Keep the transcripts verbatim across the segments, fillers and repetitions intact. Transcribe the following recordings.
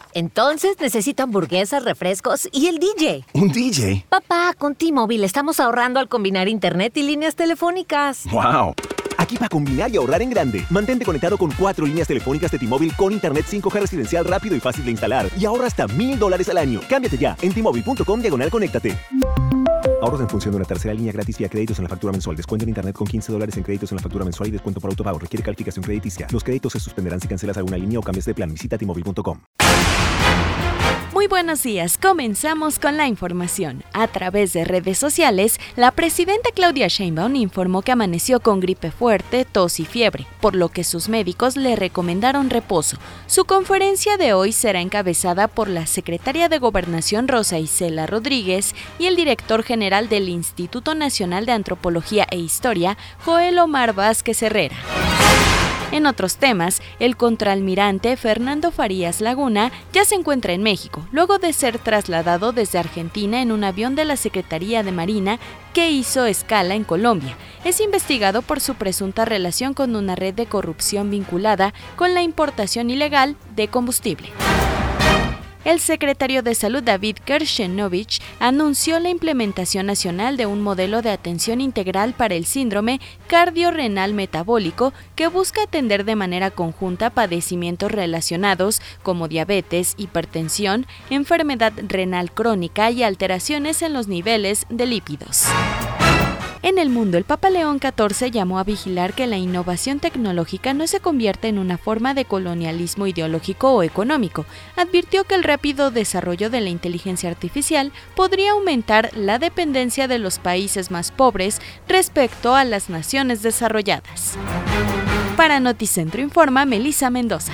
Entonces necesito hamburguesas, refrescos y el D J. ¿Un D J? Papá, con T-Mobile estamos ahorrando al combinar internet y líneas telefónicas. ¡Wow! Aquí para combinar y ahorrar en grande. Mantente conectado con cuatro líneas telefónicas de T-Mobile con internet cinco G residencial rápido y fácil de instalar. Y ahorra hasta mil dólares al año. Cámbiate ya en T-Mobile.com diagonal conéctate. Ahorros en función de una tercera línea gratis vía créditos en la factura mensual. Descuento en internet con quince dólares en créditos en la factura mensual y descuento por autopago. Requiere calificación crediticia. Los créditos se suspenderán si cancelas alguna línea o cambias de plan. Visita T Mobile punto com. Muy buenos días, comenzamos con la información. A través de redes sociales, la presidenta Claudia Sheinbaum informó que amaneció con gripe fuerte, tos y fiebre, por lo que sus médicos le recomendaron reposo. Su conferencia de hoy será encabezada por la secretaria de Gobernación Rosa Isela Rodríguez y el director general del Instituto Nacional de Antropología e Historia, Joel Omar Vázquez Herrera. En otros temas, el contraalmirante Fernando Farías Laguna ya se encuentra en México, luego de ser trasladado desde Argentina en un avión de la Secretaría de Marina que hizo escala en Colombia. Es investigado por su presunta relación con una red de corrupción vinculada con la importación ilegal de combustible. El secretario de Salud David Kershenovich anunció la implementación nacional de un modelo de atención integral para el síndrome cardiorrenal metabólico que busca atender de manera conjunta padecimientos relacionados como diabetes, hipertensión, enfermedad renal crónica y alteraciones en los niveles de lípidos. En el mundo, el Papa León catorce llamó a vigilar que la innovación tecnológica no se convierta en una forma de colonialismo ideológico o económico. Advirtió que el rápido desarrollo de la inteligencia artificial podría aumentar la dependencia de los países más pobres respecto a las naciones desarrolladas. Para Noticentro informa Melissa Mendoza.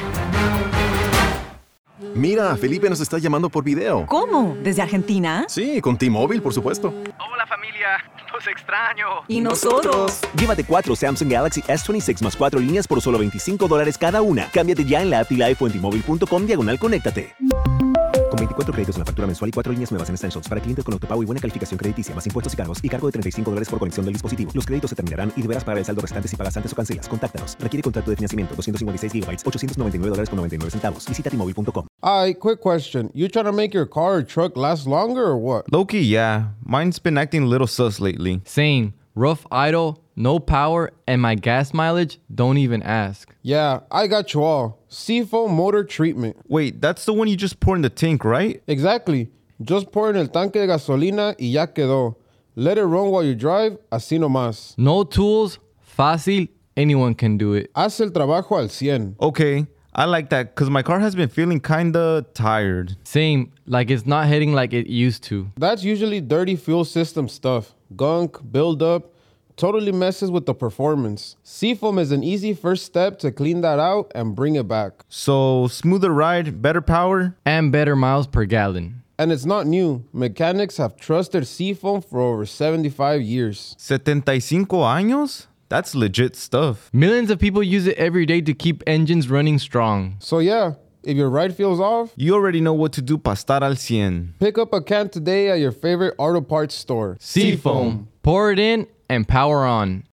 Mira, Felipe nos está llamando por video. ¿Cómo? ¿Desde Argentina? Sí, con T-Mobile, por supuesto. Hola familia, los extraño. ¿Y nosotros? Llévate cuatro Samsung Galaxy S veintiséis más cuatro líneas por solo veinticinco dólares cada una. Cámbiate ya en la app T-Life o en T Mobile punto com diagonal conéctate. Con veinticuatro créditos en la factura mensual y cuatro líneas nuevas en Essentials para clientes con autopago y buena calificación crediticia, más impuestos y cargos y cargo de treinta y cinco dólares por conexión del dispositivo. Los créditos se terminarán y deberás pagar el saldo restante si pagas antes o cancelas. Contáctanos. Requiere contrato de financiamiento. doscientos cincuenta y seis gigabytes, ochocientos noventa y nueve dólares con noventa y nueve centavos. Visita T Mobile punto com. Hi, quick question. You trying to make your car or truck last longer or what? Low-key, yeah. Mine's been acting a little sus lately. Same. Rough idle, no power, and my gas mileage, don't even ask. Yeah, I got you all. Seafoam Motor Treatment. Wait, that's the one you just pour in the tank, right? Exactly. Just pour in el tanque de gasolina y ya quedó. Let it run while you drive, así nomás. No tools, fácil, anyone can do it. Haz el trabajo al cien. Okay, I like that because my car has been feeling kinda tired. Same, like it's not hitting like it used to. That's usually dirty fuel system stuff. Gunk, buildup, totally messes with the performance. Seafoam is an easy first step to clean that out and bring it back. So, smoother ride, better power? And better miles per gallon. And it's not new. Mechanics have trusted Seafoam for over seventy-five years. setenta y cinco años? That's legit stuff. Millions of people use it every day to keep engines running strong. So yeah, if your ride feels off, you already know what to do para estar al cien. Pick up a can today at your favorite auto parts store. Seafoam. Pour it in and power on.